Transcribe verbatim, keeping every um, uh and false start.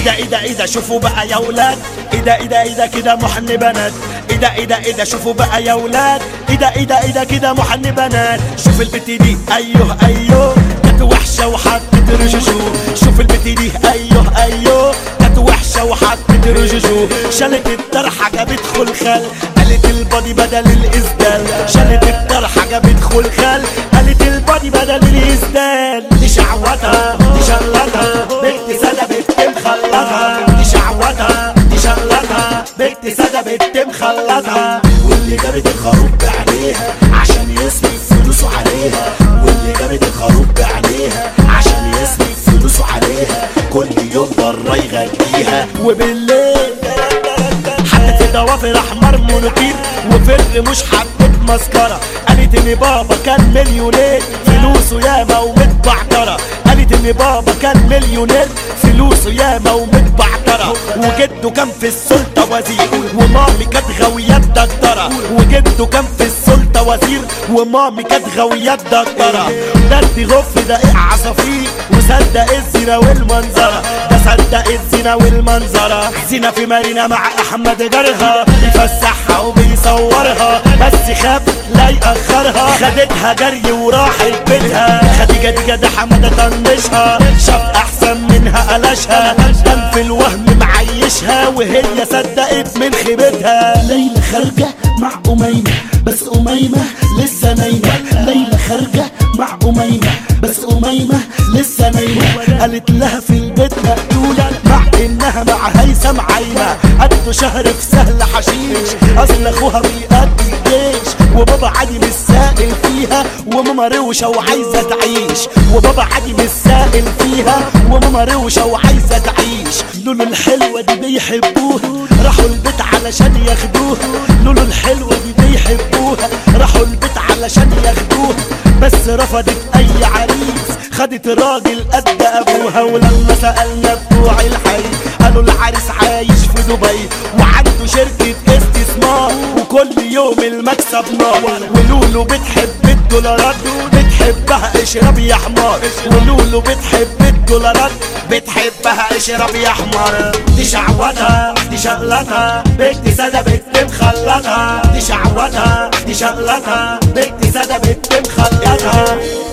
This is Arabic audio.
ايه ده ايه ده شوفوا بقى يا ولاد، ايه ده ايه ده ايه ده كده محن بنات، ايه ده ايه ده ايه ده شوفوا بقى يا ولاد، ايه ده ايه ده ايه ده كده محن بنات. شوف البت دي ايوه ايوه كانت وحشه وحطت رجوجو، شوف البت دي ايوه ايوه كانت وحشه وحطت رجوجو. شالت الطرحه جابت خلخال، قالت البادي بدل الاسدال، شالت الطرحه جابت خلخال، قالت البادي بدل الاسدال. دي شعوتها دي شلتها بنت سادة بنت مخلطها، دي شعوتها دي شلتها بنت سادة بنت مخلطها. واللي جابت الخروف بعينيها عشان يصرف فلوسه عليها، واللي جابت الخروف بعينيها عشان يصرف فلوسه عليها. كل يوم بره يغنيها وبالليل حطت ضوافر احمر مونوكير وفر مش حطت مسكره. قالت ان بابا كان مليونير فلوسه ياما ومتبعتره، قالت ان بابا كان مليونير فلوسه ياما ومتبعتره. وجده كان في السلطه وزير ومامي كانت غاويه دكتوره، وجده كان في السلطه وزير ومامي كانت غاويه دكتوره. ده غف ده ايه عصافير وصدق الزنا والمنظره، ده صدق الزنا والمنظره. زنا في مارينا مع احمد جارها بيفسحها وبيصورها، بس خاف لا يأخرها. خدتها جري وراحت بيتها، خديجة دي جدع حمادة طنشها، شاف احسن منها قلشها، كان في الوهم معيشها وهي صدقت من خيبتها. ليلى خارجة مع أميمة بس أميمة لسه نايمة، ليلى خارجة مع أميمة بس أميمة لسه نايمة. قالت لها في البيت مقتولة مع انها مع هيثم عايمة، قدوا شهر في سهل حشيش اصل اخوها بيقضي الجيش، وبابا عادي مش سائل فيها وماما روشة وعايزة تعيش، وبابا عادي مش سائل فيها وماما روشة وعايزة تعيش. لولو الحلوة دي بيحبوها راحوا البيت علشان ياخدوها، لولو الحلوة دي بيحبوها راحوا البيت علشان ياخدوها، بس رفضت اي عريس خدت راجل قد ابوها. ولما سألنا بتوع الحي قالوا العريس عايش في دبي وعنده شركة استثمار وكل يوم المكسب نار. ولولو بتحب الدولارات بتحبها اشرب يا حمار، ولولو بتحب الدولارات بتحبها اشرب يا حمار. دي شعوتها دي شغلتها بنت سادة بنت مخلطها، دي شعوتها دي شغلتها بنت سادة بنت مخلطها.